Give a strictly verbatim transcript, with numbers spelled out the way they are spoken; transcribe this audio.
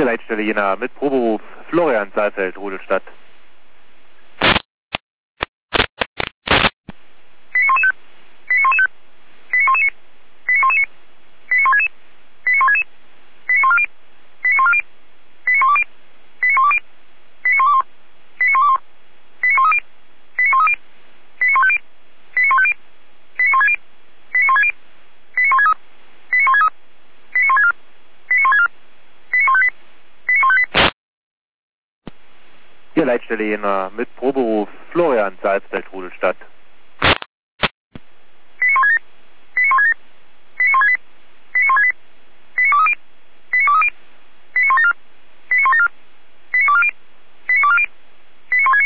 Leitstelle Jena mit Proberuf Florian Saalfeld, Rudolstadt. Hier Leitstelle Jena mit Proberuf Florian Saalfeld, Rudolstadt.